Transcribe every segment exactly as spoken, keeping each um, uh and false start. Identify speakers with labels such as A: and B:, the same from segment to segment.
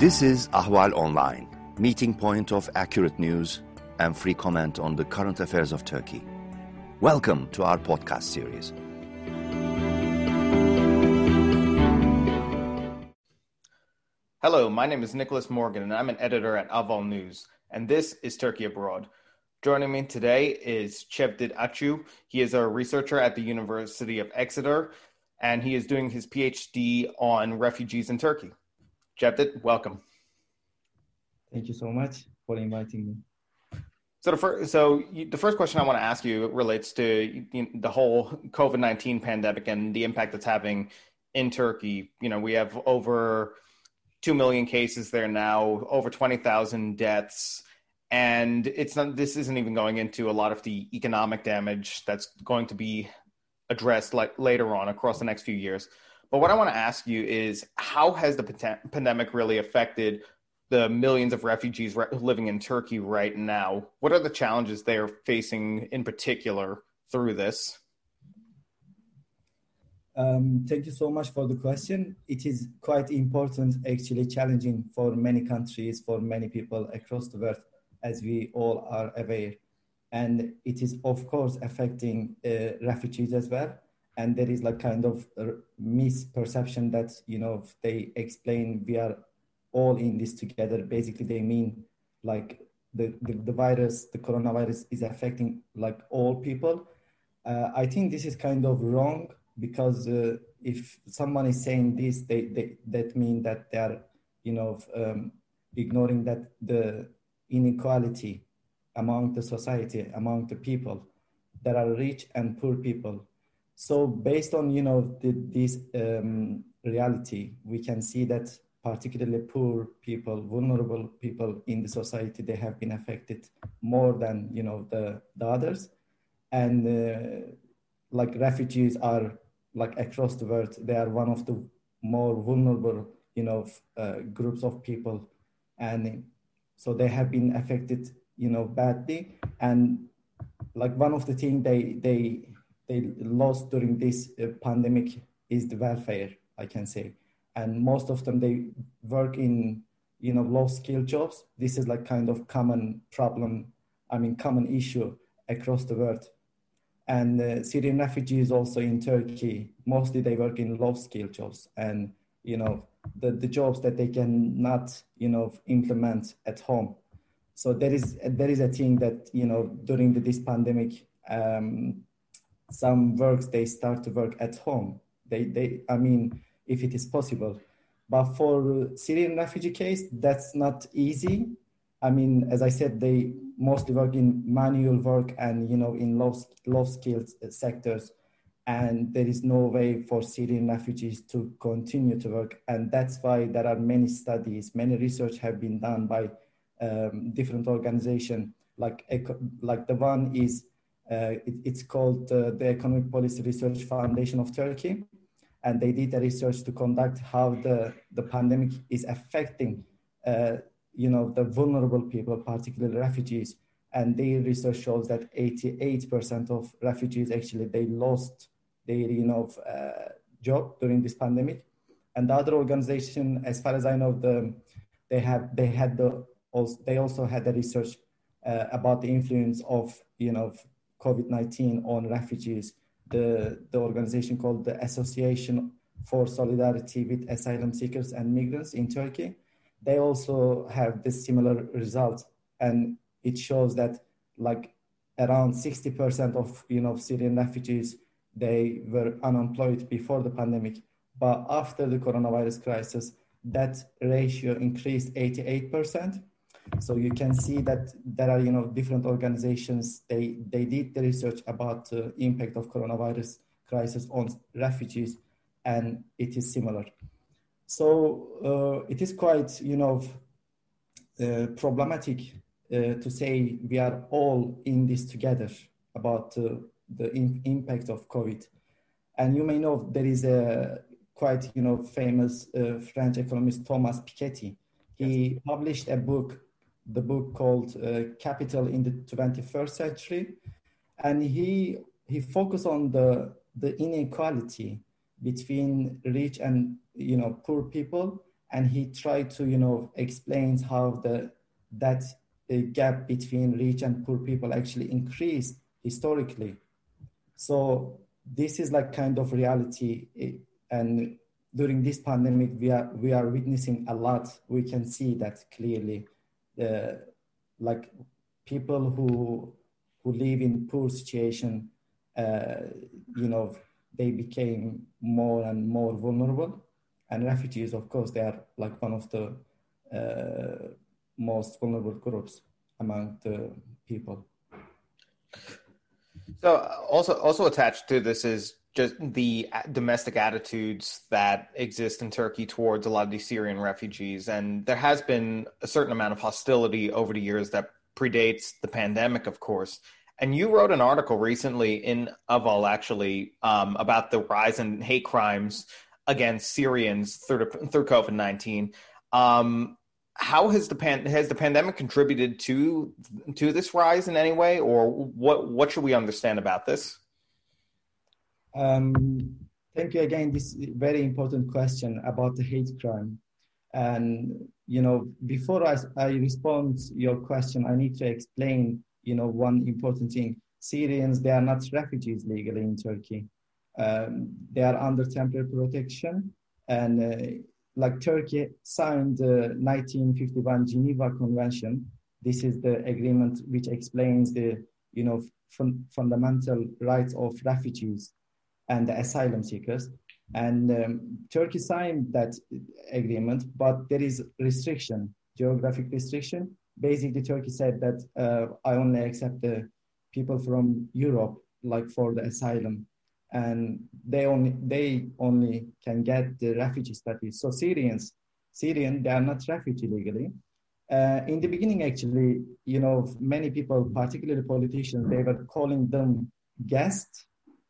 A: This is Ahval Online, meeting point of accurate news and free comment on the current affairs of Turkey. Welcome to our podcast series.
B: Hello, my name is Nicholas Morgan, and I'm an editor at Ahval News, and this is Turkey Abroad. Joining me today is Cevdet Açu. He is a researcher at the University of Exeter, and he is doing his PhD on refugees in Turkey. Cevdet, welcome.
C: Thank you so much for inviting me.
B: So the first, so you, the first question I want to ask you relates to you know, the whole COVID nineteen pandemic and the impact it's having in Turkey. You know, we have over two million cases there now, over twenty thousand deaths. And it's not, this isn't even going into a lot of the economic damage that's going to be addressed like later on across the next few years. But what I want to ask you is, how has the pandemic really affected the millions of refugees re- living in Turkey right now? What are the challenges they're facing in particular through this?
C: Um, thank you so much for the question. It is quite important, actually challenging for many countries, for many people across the world, as we all are aware. And it is, of course, affecting uh, refugees as well. And there is like kind of a misperception that, you know, they explain we are all in this together. Basically, they mean like the, the, the virus, the coronavirus is affecting like all people. Uh, I think this is kind of wrong because uh, if someone is saying this, they, they that mean that they are, you know, um, ignoring that the inequality among the society, among the people, there are rich and poor people. So based on, you know, the, this um, reality, we can see that particularly poor people, vulnerable people in the society, they have been affected more than, you know, the, the others. And uh, like refugees are like across the world, they are one of the more vulnerable, you know, uh, groups of people. And so they have been affected, you know, badly. And like one of the things they, they, they lost during this uh, pandemic is the welfare, I can say. And most of them, they work in, you know, low-skilled jobs. This is like kind of common problem, I mean, common issue across the world. And uh, Syrian refugees also in Turkey, mostly they work in low-skilled jobs. And, you know, the, the jobs that they cannot, you know, implement at home. So there is, there is a thing that, you know, during the, this pandemic, um, some works, they start to work at home. They, they, I mean, if it is possible. But for Syrian refugee case, that's not easy. I mean, as I said, they mostly work in manual work and, you know, in low, low skilled sectors. And there is no way for Syrian refugees to continue to work. And that's why there are many studies, many research have been done by um, different organizations. Like, like the one is, uh, it, it's called uh, the Economic Policy Research Foundation of Turkey. And they did a research to conduct how the, the pandemic is affecting, uh, you know, the vulnerable people, particularly refugees. And their research shows that eighty-eight percent of refugees, actually, they lost their, you know, uh, job during this pandemic. And the other organization, as far as I know, the, they have, they had the, also, they also had a research uh, about the influence of, you know, COVID nineteen on refugees. The, the organization called the Association for Solidarity with Asylum Seekers and Migrants in Turkey. They also have this similar result, and it shows that like around sixty percent of, you know, Syrian refugees, they were unemployed before the pandemic, but after the coronavirus crisis, that ratio increased eighty-eight percent. So you can see that there are, you know, different organizations, they, they did the research about the uh, impact of coronavirus crisis on refugees, and it is similar. So uh, it is quite, you know, uh, problematic uh, to say we are all in this together about uh, the in- impact of COVID. And you may know there is a quite, you know, famous uh, French economist, Thomas Piketty. He yes. published a book, the book called uh, Capital in the twenty-first century. And he he focused on the, the inequality between rich and, you know, poor people and he tried to, you know, explain how the that uh, gap between rich and poor people actually increased historically. So this is like kind of reality, and during this pandemic, we are we are witnessing a lot. We can see that clearly. The like people who who live in poor situation, uh, you know, they became more and more vulnerable. And refugees, of course, they are like one of the uh, most vulnerable groups among the people.
B: So also also attached to this is just the domestic attitudes that exist in Turkey towards a lot of these Syrian refugees. And there has been a certain amount of hostility over the years that predates the pandemic, of course. And you wrote an article recently in Aval, actually, um, about the rise in hate crimes against Syrians through, through COVID nineteen. Um, how has the pan, has the pandemic contributed to to this rise in any way, or what what should we understand about this?
C: Um, thank you again. This is a very important question about the hate crime. And, you know, before I, I respond to your question, I need to explain, you know, one important thing. Syrians, they are not refugees legally in Turkey. Um, they are under temporary protection. And uh, like Turkey signed the nineteen fifty-one Geneva Convention. This is the agreement which explains the, you know, fun- fundamental rights of refugees and the asylum seekers. And um, Turkey signed that agreement, but there is restriction, geographic restriction. Basically, Turkey said that uh, I only accept the people from Europe, like for the asylum, and they only they only can get the refugee status. So Syrians, Syrian, they are not refugee legally. Uh, in the beginning, actually, you know, many people, particularly politicians, they were calling them guests.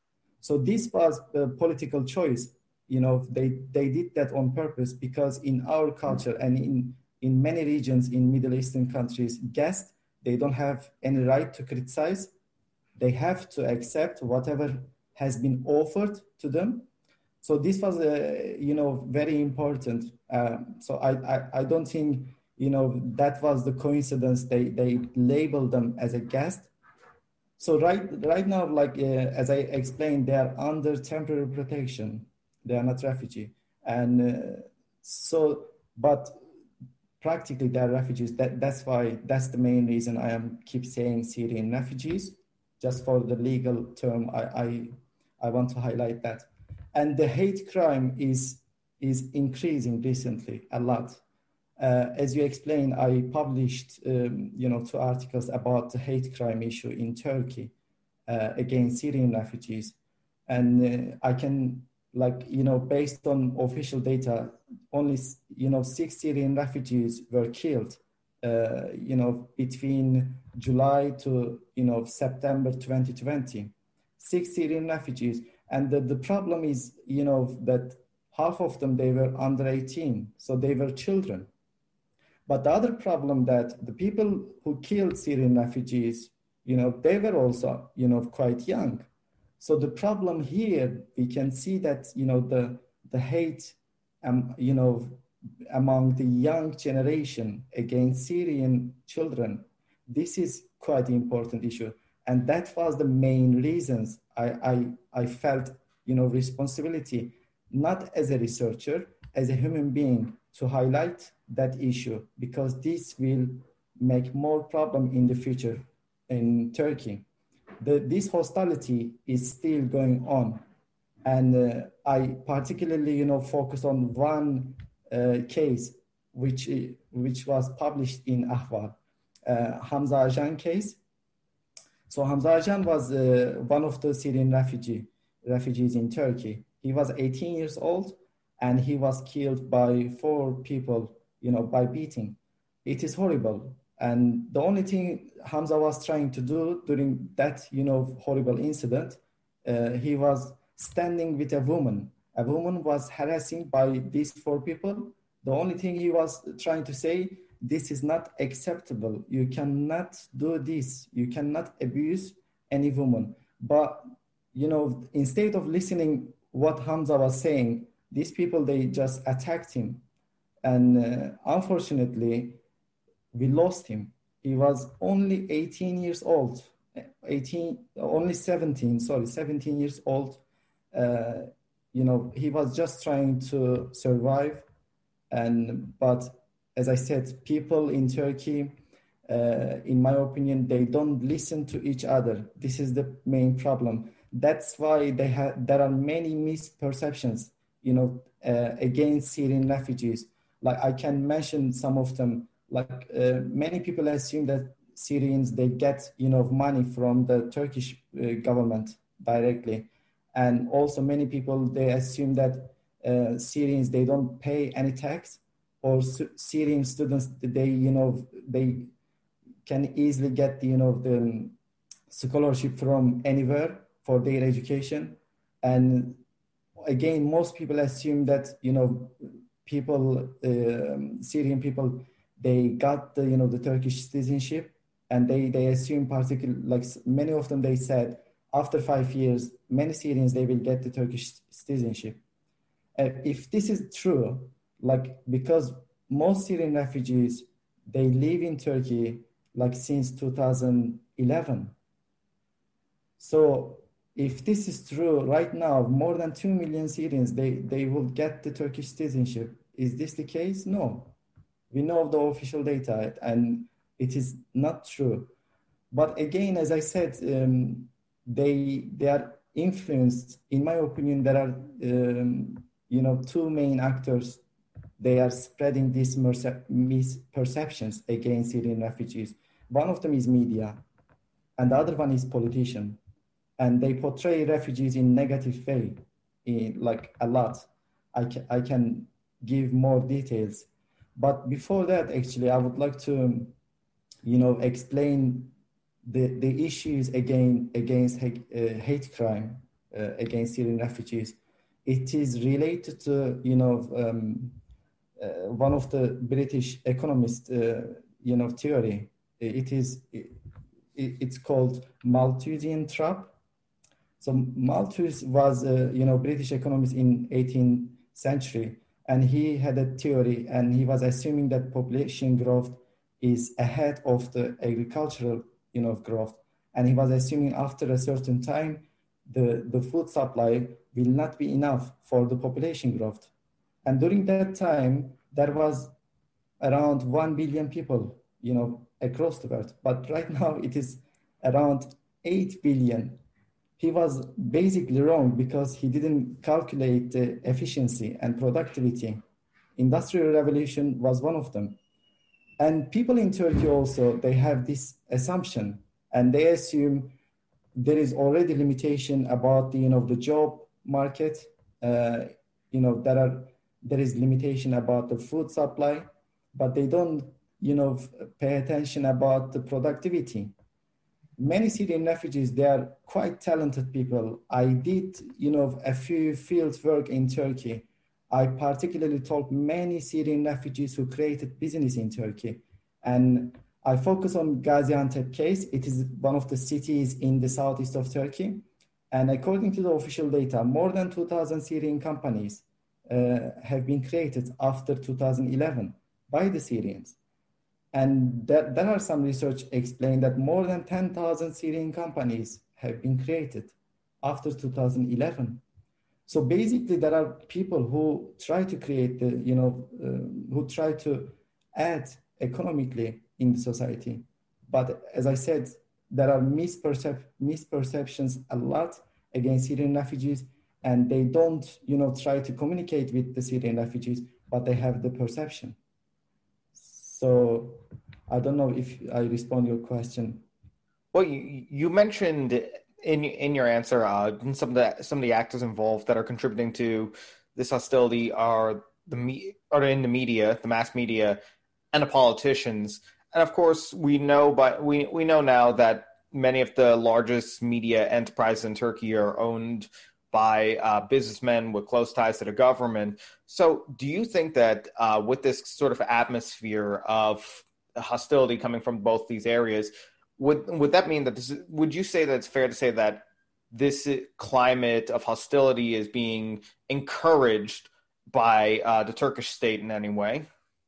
C: So this was a political choice. You know, they, they did that on purpose because in our culture and in, in many regions in Middle Eastern countries, guests, they don't have any right to criticize. They have to accept whatever has been offered to them. So this was, uh, you know, very important. Um, so I, I, I don't think, you know, that was the coincidence. They, they labeled them as a guest. So right, right now, like uh, as I explained, they are under temporary protection. They are not refugee, and uh, so, but practically they are refugees. That that's why that's the main reason I am keep saying Syrian refugees, just for the legal term. I I, I want to highlight that, and the hate crime is is increasing recently a lot. Uh, as you explained, I published, um, you know, two articles about the hate crime issue in Turkey uh, against Syrian refugees. And uh, I can, like, you know, based on official data, only, you know, six Syrian refugees were killed, uh, you know, between July to, you know, September twenty twenty. Six Syrian refugees. And the, the problem is, you know, that half of them, they were under eighteen, so they were children. But the other problem that the people who killed Syrian refugees, you know, they were also, you know, quite young. So the problem here, we can see that, you know, the, the hate, um, you know, among the young generation against Syrian children, this is quite an important issue. And that was the main reasons I, I, I felt, you know, responsibility, not as a researcher, as a human being, to highlight that issue, because this will make more problem in the future in Turkey. The, this hostility is still going on. And uh, I particularly, you know, focus on one uh, case, which, which was published in Ahval, uh, Hamza Ajan case. So Hamza Ajan was uh, one of the Syrian refugee, refugees in Turkey. He was eighteen years old, and he was killed by four people, you know, by beating. It is horrible. And the only thing Hamza was trying to do during that, you know, horrible incident, uh, he was standing with a woman. A woman was harassing by these four people. The only thing he was trying to say, this is not acceptable. You cannot do this. You cannot abuse any woman. But, you know, instead of listening what Hamza was saying, these people, they just attacked him. And uh, unfortunately, we lost him. He was only eighteen years old, eighteen, only seventeen, sorry, seventeen years old. Uh, you know, he was just trying to survive. And, but as I said, people in Turkey, uh, in my opinion, they don't listen to each other. This is the main problem. That's why they have, there are many misperceptions, you know, uh, against Syrian refugees. Like I can mention some of them. Like uh, many people assume that Syrians, they get, you know, money from the Turkish uh, government directly. And also many people, they assume that uh, Syrians, they don't pay any tax, or su- Syrian students, they, you know, they can easily get, you know, the scholarship from anywhere for their education. And again, most people assume that, you know, people, uh, Syrian people, they got the, you know, the Turkish citizenship, and they, they assume particular, like many of them, they said, after five years, many Syrians, they will get the Turkish citizenship. Uh, if this is true, like, because most Syrian refugees, they live in Turkey, like since two thousand eleven. So if this is true, right now, more than two million Syrians, they, they will get the Turkish citizenship. Is this the case? No. We know the official data, and it is not true. But again, as I said, um, they they are influenced. In my opinion, there are um, you know two main actors. They are spreading these misperceptions against Syrian refugees. One of them is media, and the other one is politician, and they portray refugees in negative way, in like a lot. I can I can give more details. But before that, actually, I would like to, you know, explain the, the issues again against hate, uh, hate crime uh, against Syrian refugees. It is related to, you know, um, uh, one of the British economists, uh, you know, theory. It is, it, it's called Malthusian trap. So Malthus was, a, you know, British economist in eighteenth century. And he had a theory, and he was assuming that population growth is ahead of the agricultural, you know, growth. And he was assuming after a certain time, the, the food supply will not be enough for the population growth. And during that time, there was around one billion people, you know, across the world. But right now it is around eight billion. He was basically wrong because he didn't calculate the efficiency and productivity. Industrial revolution was one of them. And people in Turkey also, they have this assumption, and they assume there is already limitation about the, you know, the job market. Uh, you know, there are, there is limitation about the food supply, but they don't, you know, pay attention about the productivity. Many Syrian refugees, they are quite talented people. I did, you know, a few field work in Turkey. I particularly taught many Syrian refugees who created business in Turkey. And I focus on Gaziantep case. It is one of the cities in the southeast of Turkey. And according to the official data, more than two thousand Syrian companies uh, have been created after two thousand eleven by the Syrians. And there, there are some research explaining that more than ten thousand Syrian companies have been created after two thousand eleven. So basically, there are people who try to create the, you know, uh, who try to add economically in the society. But as I said, there are mispercep- misperceptions a lot against Syrian refugees, and they don't, you know, try to communicate with the Syrian refugees, but they have the perception. So I don't know if I respond to your question.
B: Well, you, you mentioned in in your answer uh, some of the some of the actors involved that are contributing to this hostility are the me are in the media, the mass media, and the politicians. And of course, we know but we we know now that many of the largest media enterprises in Turkey are owned by uh, businessmen with close ties to the government. So do you think that uh, with this sort of atmosphere of hostility coming from both these areas, would would that mean that this is, would you say that it's fair to say that this climate of hostility is being encouraged by uh, the Turkish state in any way?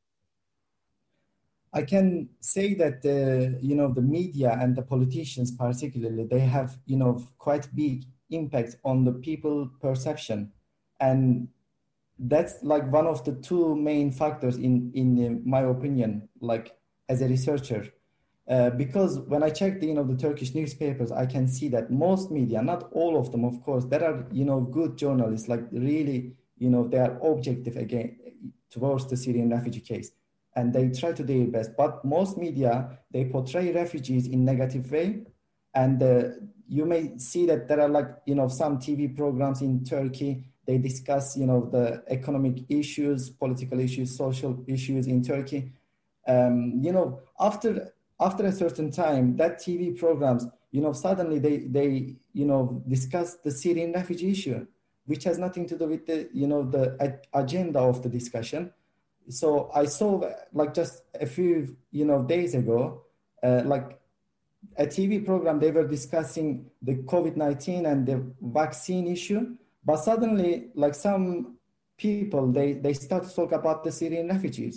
C: I can say that the, you know, the media and the politicians particularly, they have, you know, quite big impact on the people perception. And that's like one of the two main factors in, in my opinion, like as a researcher. Uh, because when I check the, you know, the Turkish newspapers, I can see that most media, not all of them, of course, there are, you know, good journalists, like really, you know, they are objective again towards the Syrian refugee case. And they try to do their best. But most media, they portray refugees in negative way. And uh, you may see that there are like, you know, some T V programs in Turkey, they discuss, you know, the economic issues, political issues, social issues in Turkey. Um, you know, after after a certain time, that T V programs, you know, suddenly they, they, you know, discuss the Syrian refugee issue, which has nothing to do with the, you know, the agenda of the discussion. So I saw like just a few, you know, days ago, uh, like a T V program, they were discussing the COVID nineteen and the vaccine issue. But suddenly, like some people, they, they start to talk about the Syrian refugees.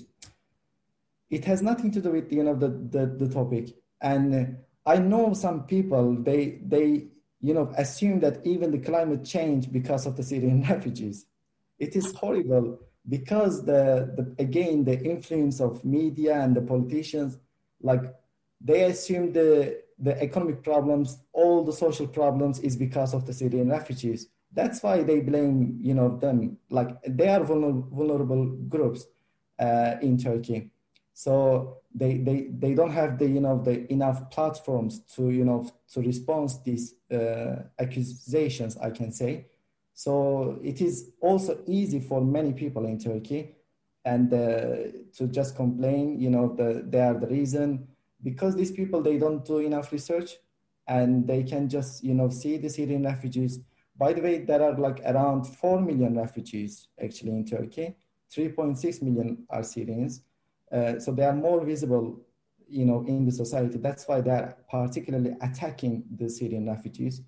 C: It has nothing to do with, you know, the, the, the topic. And I know some people, they, they, you know, assume that even the climate change because of the Syrian refugees. It is horrible. Because the, the again the influence of media and the politicians, like they assume the the economic problems, all the social problems is because of the Syrian refugees. That's why they blame, you know, them. Like they are vulnerable, vulnerable groups uh, in Turkey, so they they they don't have the, you know, the enough platforms to, you know, to respond to these uh, accusations, I can say. So it is also easy for many people in Turkey and uh, to just complain, you know, the, they are the reason, because these people, they don't do enough research and they can just, you know, see the Syrian refugees. By the way, there are like around four million refugees actually in Turkey. three point six million are Syrians. Uh, so they are more visible, you know, in the society. That's why they're particularly attacking the Syrian refugees.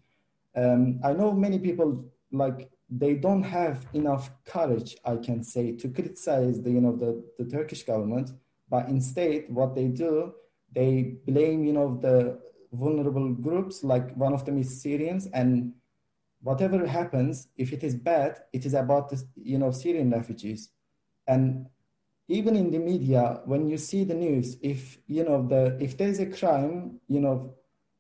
C: Um, I know many people, like they don't have enough courage, I can say, to criticize the, you know, the, the Turkish government, but instead what they do, they blame, you know, the vulnerable groups, like one of them is Syrians, and whatever happens, if it is bad, it is about the, you know, Syrian refugees. And even in the media, when you see the news, if, you know, the, if there is a crime, you know,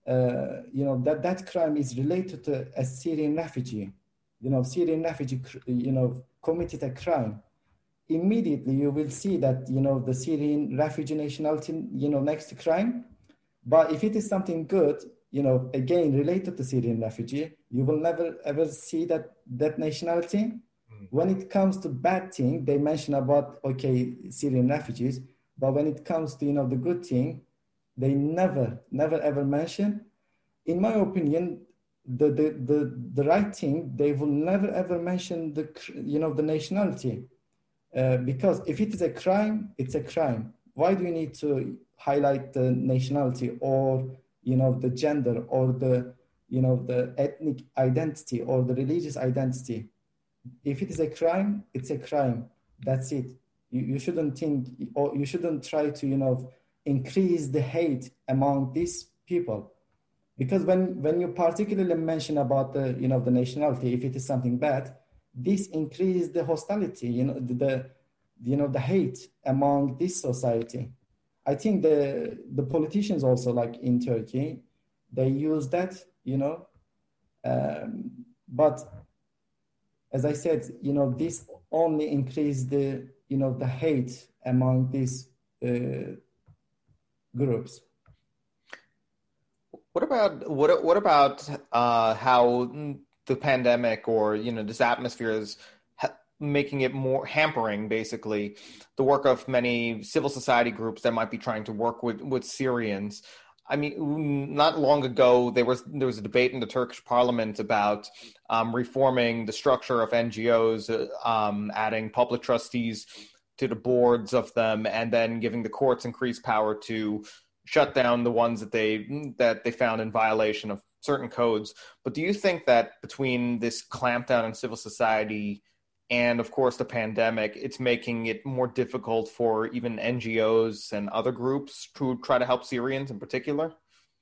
C: uh, you know, that, that crime is related to a Syrian refugee, you know, Syrian refugee, you know, committed a crime, immediately you will see that, you know, the Syrian refugee nationality, you know, next to crime. But if it is something good, you know, again, related to Syrian refugee, you will never ever see that, that nationality. Mm. When it comes to bad thing, they mention about, okay, Syrian refugees, but when it comes to, you know, the good thing, they never, never ever mention. In my opinion, the, the, the, the right thing, they will never ever mention the, you know, the nationality. Uh, because if it is a crime, it's a crime. Why do you need to highlight the nationality or, you know, the gender or the, you know, the ethnic identity or the religious identity? If it is a crime, it's a crime. That's it. You, you shouldn't think, or you shouldn't try to, you know, increase the hate among these people. Because when, when you particularly mention about the, you know, the nationality, if it is something bad, this increases the hostility, you know, the, the, you know, the hate among this society. I think the, the politicians also, like in Turkey, they use that, you know, um, but as I said, you know, this only increases the, you know, the hate among these uh, groups.
B: What about what what about uh, how the pandemic, or, you know, this atmosphere is ha- making it more hampering, basically, the work of many civil society groups that might be trying to work with, with Syrians? I mean, not long ago, there was there was a debate in the Turkish parliament about um, reforming the structure of N G Os, uh, um, adding public trustees to the boards of them, and then giving the courts increased power to shut down the ones that they that they found in violation of certain codes. But do you think that between this clampdown on civil society and of course the pandemic, it's making it more difficult for even N G Os and other groups to try to help Syrians in particular?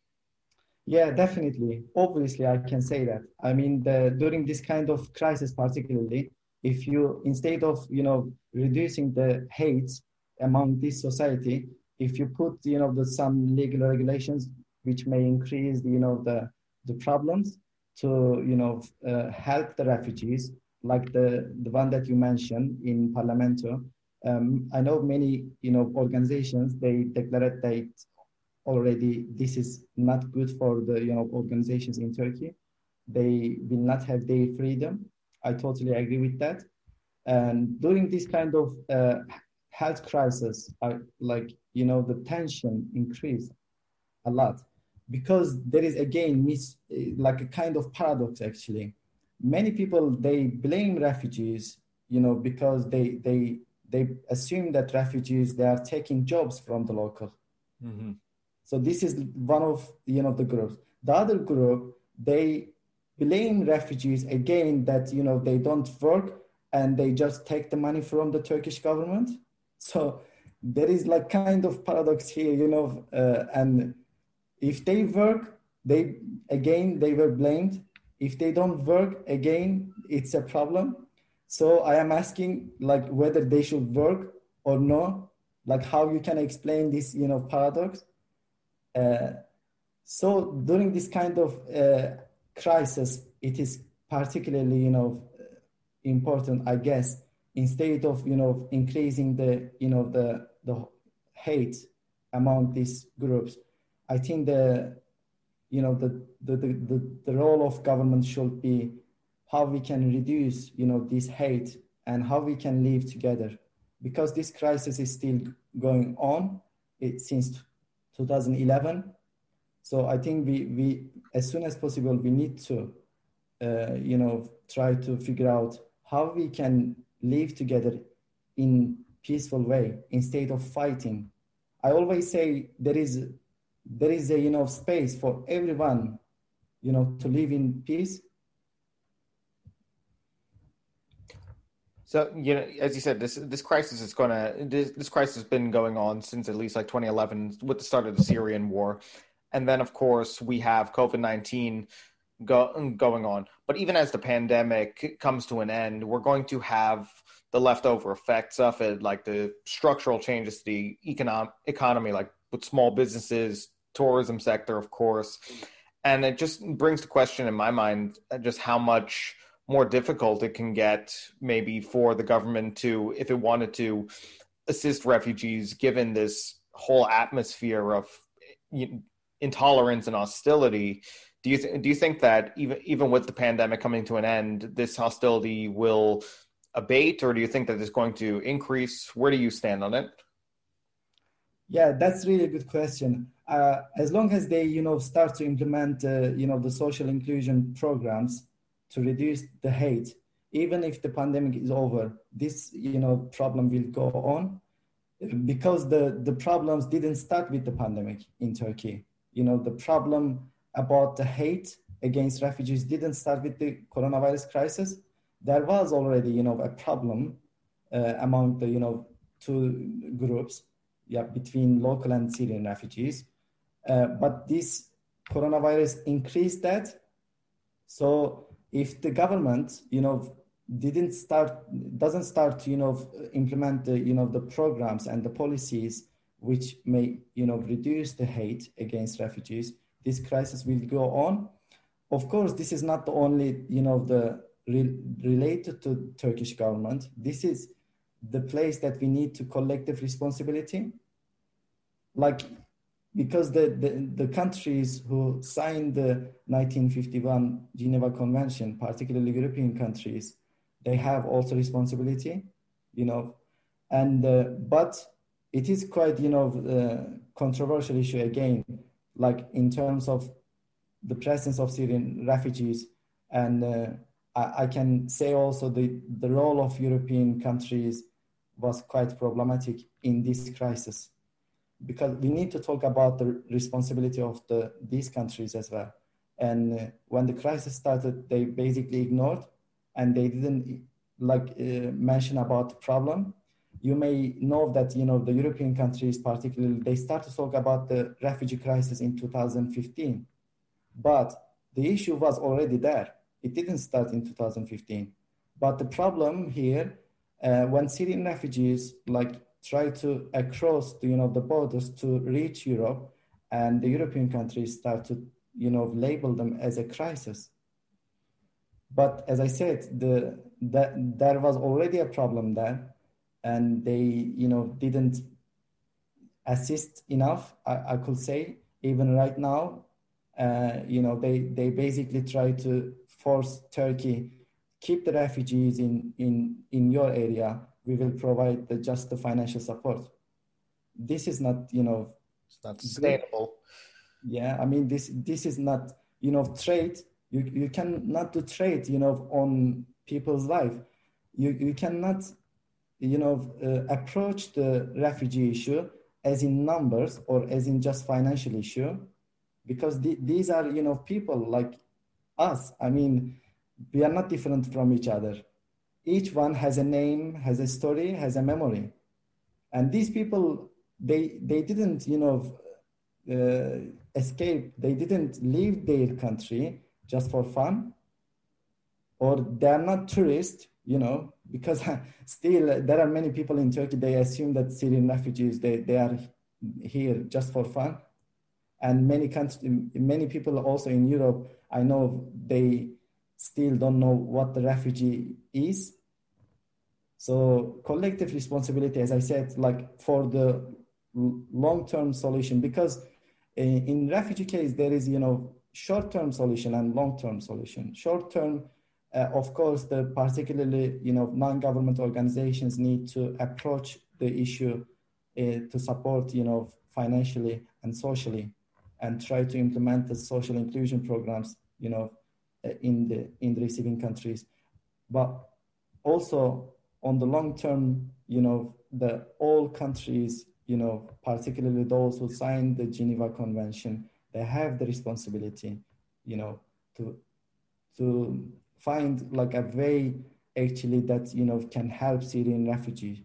C: Yeah, definitely. Obviously, I can say that. I mean, the, during this kind of crisis, particularly, if you, instead of, you know, reducing the hate among this society, if you put, you know, the, some legal regulations which may increase, you know, the, the problems to, you know, uh, help the refugees, like the, the one that you mentioned in Parlamento. Um, I know many, you know, organizations, they declared that already this is not good for the, you know, organizations in Turkey. They will not have their freedom. I totally agree with that. And during this kind of uh, health crisis, I, like, you know, the tension increased a lot because there is again mis, like a kind of paradox actually. Many people, they blame refugees, you know, because they they they assume that refugees, they are taking jobs from the local. Mm-hmm. So this is one of, you know, the groups. The other group, they blame refugees again that, you know, they don't work and they just take the money from the Turkish government. So there is like kind of paradox here, you know, uh, and if they work, they, again, they were blamed. If they don't work, again, it's a problem. So I am asking like whether they should work or no, like how you can explain this, you know, paradox. Uh, so during this kind of uh, crisis, it is particularly, you know, important, I guess, instead of, you know, increasing the, you know, the, the hate among these groups, I think the, you know, the, the, the, the role of government should be how we can reduce, you know, this hate and how we can live together, because this crisis is still going on it, since two thousand eleven. So I think we, we, as soon as possible, we need to, uh, you know, try to figure out how we can live together in peaceful way instead of fighting. I always say there is, there is a, you know, space for everyone, you know, to live in peace.
B: So, you know, as you said, this this crisis is going to, this, this crisis has been going on since at least like twenty eleven with the start of the Syrian war. And then, of course, we have COVID nineteen go, going on. But even as the pandemic comes to an end, we're going to have the leftover effects of it, like the structural changes to the economic economy, like with small businesses, tourism sector, of course. And it just brings the question in my mind just how much more difficult it can get maybe for the government to, if it wanted to, assist refugees given this whole atmosphere of intolerance and hostility. Do you th- do you think that even even with the pandemic coming to an end, this hostility will abate, or do you think that it's going to increase? Where do you stand on it?
C: Yeah, that's really a good question. Uh, as long as they, you know, start to implement, uh, you know, the social inclusion programs to reduce the hate, even if the pandemic is over, this, you know, problem will go on, because the, the problems didn't start with the pandemic in Turkey. You know, the problem about the hate against refugees didn't start with the coronavirus crisis. There was already, you know, a problem uh, among the, you know, two groups, yeah, between local and Syrian refugees. Uh, but this coronavirus increased that. So if the government, you know, didn't start, doesn't start to, you know, implement the, you know, the programs and the policies which may, you know, reduce the hate against refugees, this crisis will go on. Of course, this is not the only, you know, the re- related to Turkish government. This is the place that we need to collective responsibility. Like, because the, the, the countries who signed the nineteen fifty-one Geneva Convention, particularly European countries, they have also responsibility, you know, and, uh, but it is quite, you know, uh, controversial issue again, like in terms of the presence of Syrian refugees. And uh, I, I can say also the, the role of European countries was quite problematic in this crisis, because we need to talk about the responsibility of the, these countries as well. And uh, when the crisis started, they basically ignored, and they didn't like uh, mention about the problem, you may know that, you know, the European countries particularly, they start to talk about the refugee crisis in two thousand fifteen, but the issue was already there. It didn't start in two thousand fifteen. But the problem here, uh, when Syrian refugees like try to cross the, you know, the borders to reach Europe, and the European countries start to, you know, label them as a crisis. But as I said, the, the there was already a problem there, and they, you know, didn't assist enough, I, I could say. Even right now, uh, you know, they, they basically try to force Turkey, keep the refugees in, in, in your area. We will provide the, just the financial support. This is not, you know,
B: it's not sustainable.
C: Good. Yeah, I mean, this this is not, you know, trade. You you cannot do trade, you know, on people's life. You you cannot, you know, uh, approach the refugee issue as in numbers or as in just financial issue, because the, these are, you know, people like us. I mean, we are not different from each other. Each one has a name, has a story, has a memory. And these people, they they didn't, you know, uh, escape. They didn't leave their country just for fun, or they're not tourists, you know, because still there are many people in Turkey, they assume that Syrian refugees, they, they are here just for fun. And many countries, many people also in Europe, I know they still don't know what the refugee is. So collective responsibility, as I said, like for the long-term solution, because in, in refugee case, there is, you know, short-term solution and long-term solution. Short-term, uh, of course, the particularly, you know, non-government organizations need to approach the issue uh, to support, you know, financially and socially, and try to implement the social inclusion programs, you know, uh, in the in the receiving countries. But also on the long term, you know, the all countries, you know, particularly those who signed the Geneva Convention, they have the responsibility, you know, to to find like a way actually that, you know, can help Syrian refugees.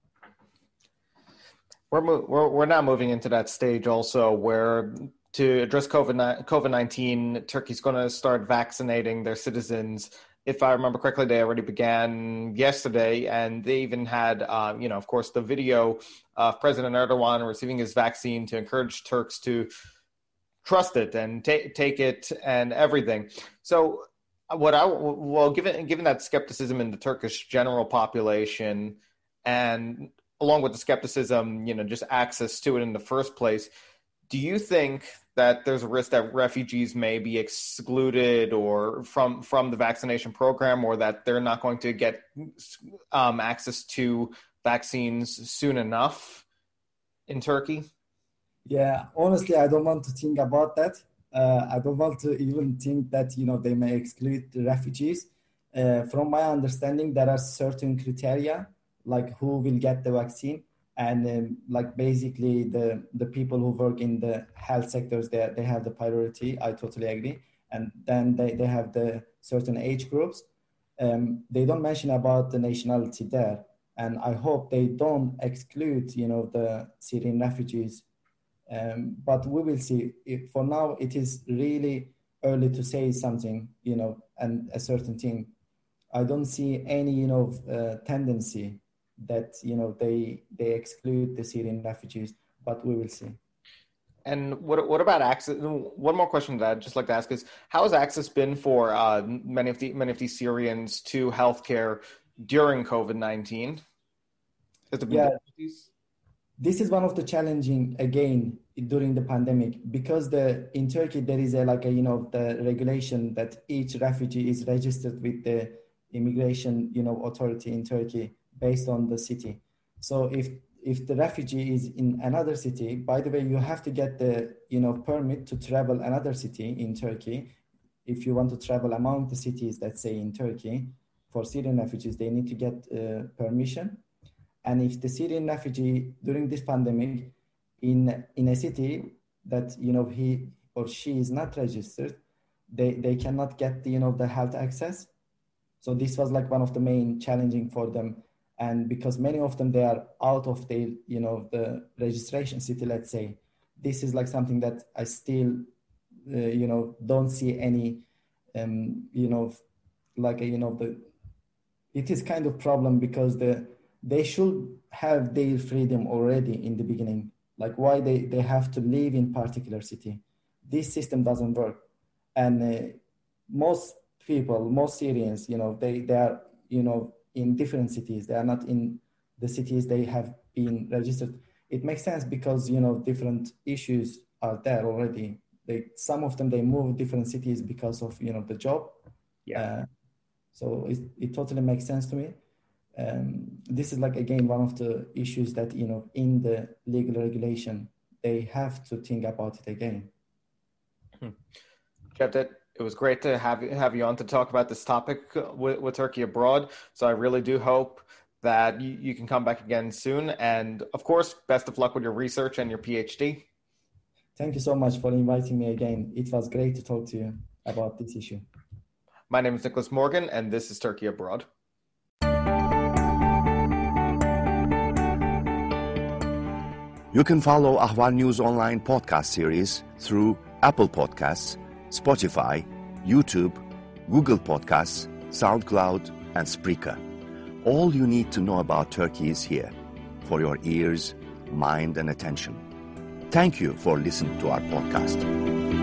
B: We're, mo- we're we're now moving into that stage also where, to address COVID nineteen, Turkey's going to start vaccinating their citizens. If I remember correctly, they already began yesterday, and they even had, um, you know, of course, the video of President Erdogan receiving his vaccine to encourage Turks to trust it and take take it and everything. So, what I well, given given that skepticism in the Turkish general population, and along with the skepticism, you know, just access to it in the first place, do you think that there's a risk that refugees may be excluded or from from the vaccination program, or that they're not going to get um, access to vaccines soon enough in Turkey?
C: Yeah, honestly, I don't want to think about that. Uh, I don't want to even think that, you know, they may exclude the refugees. Uh, from my understanding, there are certain criteria, like who will get the vaccine. And um, like basically the, the people who work in the health sectors, they, they have the priority. I totally agree. And then they, they have the certain age groups. Um, they don't mention about the nationality there. And I hope they don't exclude, you know, the Syrian refugees. Um, but we will see. If, for now, it is really early to say something, you know, and a certain thing. I don't see any, you know, uh, tendency that, you know, they they exclude the Syrian refugees, but we will see.
B: And what what about access? One more question that I'd just like to ask is, how has access been for uh, many of the many of these Syrians to healthcare during COVID nineteen? Has there been
C: yeah,
B: difficulties?
C: This is one of the challenging again during the pandemic, because the in Turkey there is a like a you know the regulation that each refugee is registered with the immigration you know authority in Turkey based on the city. So if if the refugee is in another city, by the way, you have to get the you know permit to travel another city in Turkey. If you want to travel among the cities, let's say in Turkey, for Syrian refugees, they need to get uh, permission. And if the Syrian refugee during this pandemic in in a city that you know he or she is not registered, they they cannot get the you know the health access. So this was like one of the main challenging for them. And because many of them, they are out of their, you know, the registration city, let's say, this is like something that I still, uh, you know, don't see any, um, you know, like, a, you know, the, it is kind of problem because the, they should have their freedom already in the beginning. Like why they, they have to live in particular city. This system doesn't work. And uh, most people, most Syrians, you know, they, they are, you know, in different cities. They are not in the cities they have been registered. It makes sense because, you know, different issues are there already. They, some of them, they move different cities because of, you know, the job.
B: Yeah.
C: Uh, so it, it totally makes sense to me. Um, this is like, again, one of the issues that, you know, in the legal regulation, they have to think about it again.
B: Hmm. Cevdet, it was great to have, have you on to talk about this topic with, with Turkey Abroad. So I really do hope that you, you can come back again soon. And of course, best of luck with your research and your PhD.
C: Thank you so much for inviting me again. It was great to talk to you about this issue.
B: My name is Nicholas Morgan, and this is Turkey Abroad.
A: You can follow Ahval News Online podcast series through Apple Podcasts, Spotify, YouTube, Google Podcasts, SoundCloud, and Spreaker. All you need to know about Turkey is here for your ears, mind, and attention. Thank you for listening to our podcast.